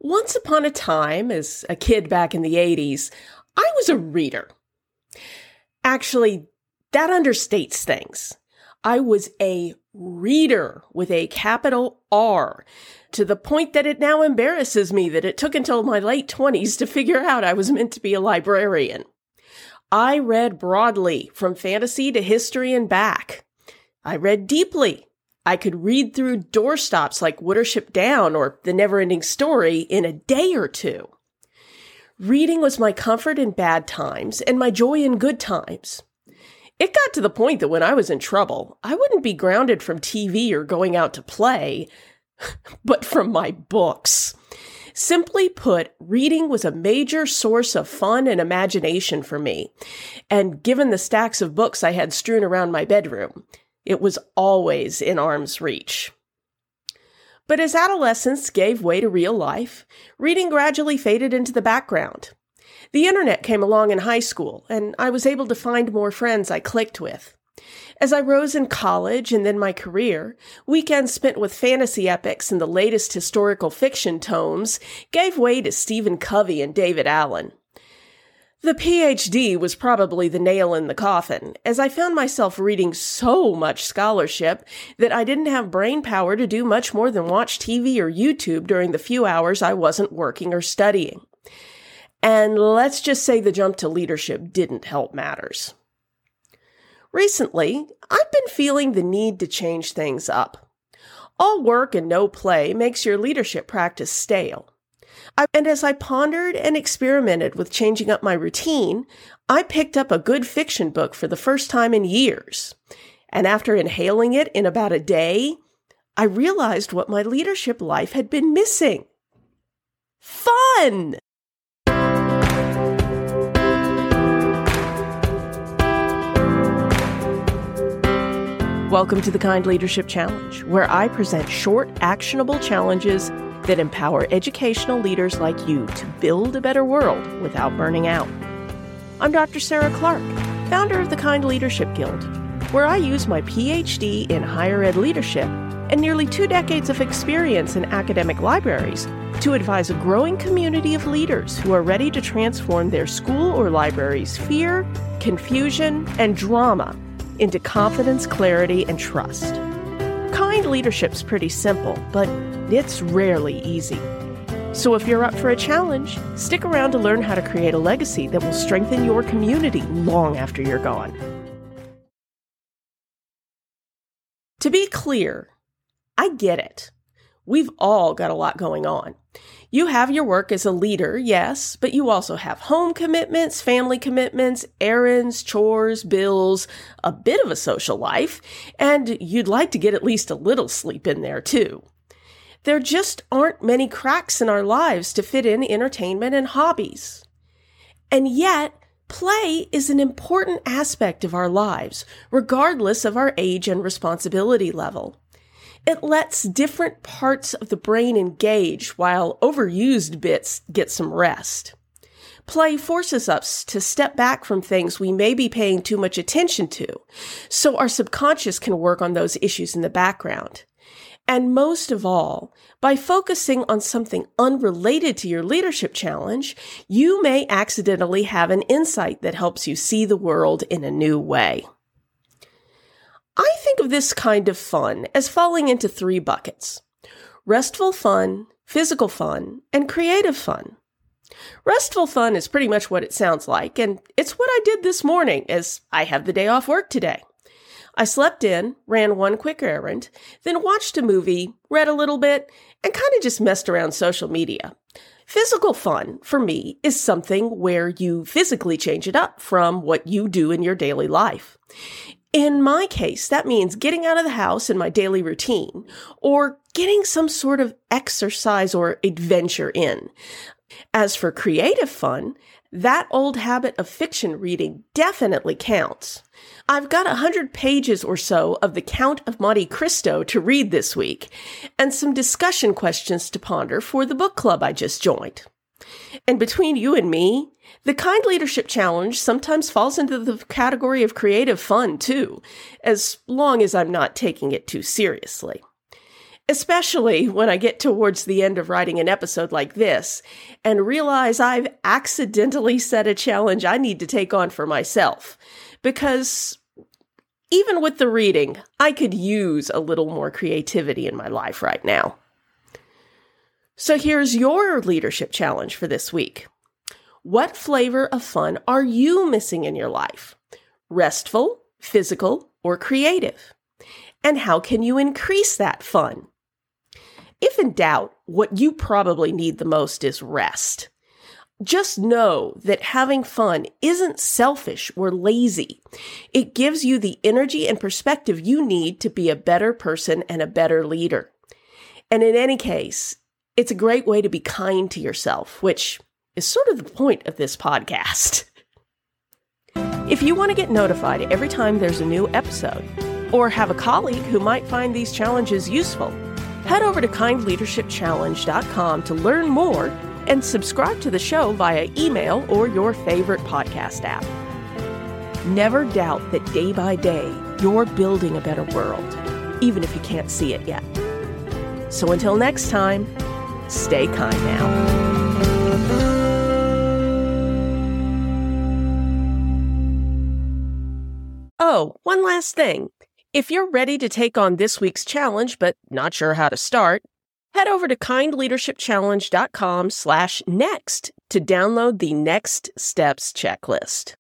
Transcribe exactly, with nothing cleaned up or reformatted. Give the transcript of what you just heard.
Once upon a time, as a kid back in the eighties, I was a reader. Actually, that understates things. I was a reader with a capital R, to the point that it now embarrasses me that it took until my late twenties to figure out I was meant to be a librarian. I read broadly, from fantasy to history and back. I read deeply. I could read through doorstops like Watership Down or The Neverending Story in a day or two. Reading was my comfort in bad times and my joy in good times. It got to the point that when I was in trouble, I wouldn't be grounded from T V or going out to play, but from my books. Simply put, reading was a major source of fun and imagination for me. And given the stacks of books I had strewn around my bedroom, it was always in arm's reach. But as adolescence gave way to real life, reading gradually faded into the background. The internet came along in high school, and I was able to find more friends I clicked with. As I rose in college and then my career, weekends spent with fantasy epics and the latest historical fiction tomes gave way to Stephen Covey and David Allen. The P H D was probably the nail in the coffin, as I found myself reading so much scholarship that I didn't have brain power to do much more than watch T V or YouTube during the few hours I wasn't working or studying. And let's just say the jump to leadership didn't help matters. Recently, I've been feeling the need to change things up. All work and no play makes your leadership practice stale. I, and as I pondered and experimented with changing up my routine, I picked up a good fiction book for the first time in years. And after inhaling it in about a day, I realized what my leadership life had been missing. Fun! Welcome to the Kind Leadership Challenge, where I present short, actionable challenges that empower educational leaders like you to build a better world without burning out. I'm Doctor Sarah Clark, founder of the Kind Leadership Guild, where I use my P H D in higher ed leadership and nearly two decades of experience in academic libraries to advise a growing community of leaders who are ready to transform their school or library's fear, confusion, and drama into confidence, clarity, and trust. Kind leadership's pretty simple, but it's rarely easy. So if you're up for a challenge, stick around to learn how to create a legacy that will strengthen your community long after you're gone. To be clear, I get it. We've all got a lot going on. You have your work as a leader, yes, but you also have home commitments, family commitments, errands, chores, bills, a bit of a social life, and you'd like to get at least a little sleep in there too. There just aren't many cracks in our lives to fit in entertainment and hobbies. And yet, play is an important aspect of our lives, regardless of our age and responsibility level. It lets different parts of the brain engage while overused bits get some rest. Play forces us to step back from things we may be paying too much attention to, so our subconscious can work on those issues in the background. And most of all, by focusing on something unrelated to your leadership challenge, you may accidentally have an insight that helps you see the world in a new way. I think of this kind of fun as falling into three buckets: restful fun, physical fun, and creative fun. Restful fun is pretty much what it sounds like, and it's what I did this morning as I have the day off work today. I slept in, ran one quick errand, then watched a movie, read a little bit, and kind of just messed around social media. Physical fun, for me, is something where you physically change it up from what you do in your daily life. In my case, that means getting out of the house in my daily routine, or getting some sort of exercise or adventure in. As for creative fun, that old habit of fiction reading definitely counts. I've got a hundred pages or so of The Count of Monte Cristo to read this week, and some discussion questions to ponder for the book club I just joined. And between you and me, the Kind Leadership Challenge sometimes falls into the category of creative fun, too, as long as I'm not taking it too seriously. especially when I get towards the end of writing an episode like this and realize I've accidentally set a challenge I need to take on for myself. Because even with the reading, I could use a little more creativity in my life right now. So here's your leadership challenge for this week. What flavor of fun are you missing in your life? Restful, physical, or creative? And how can you increase that fun? If in doubt, what you probably need the most is rest. Just know that having fun isn't selfish or lazy. It gives you the energy and perspective you need to be a better person and a better leader. And in any case, it's a great way to be kind to yourself, which is sort of the point of this podcast. If you want to get notified every time there's a new episode, or have a colleague who might find these challenges useful, head over to kind leadership challenge dot com to learn more and subscribe to the show via email or your favorite podcast app. Never doubt that day by day, you're building a better world, even if you can't see it yet. So until next time, stay kind now. Oh, one last thing. If you're ready to take on this week's challenge but not sure how to start, head over to kind leadership challenge dot com slash next to download the Next Steps checklist.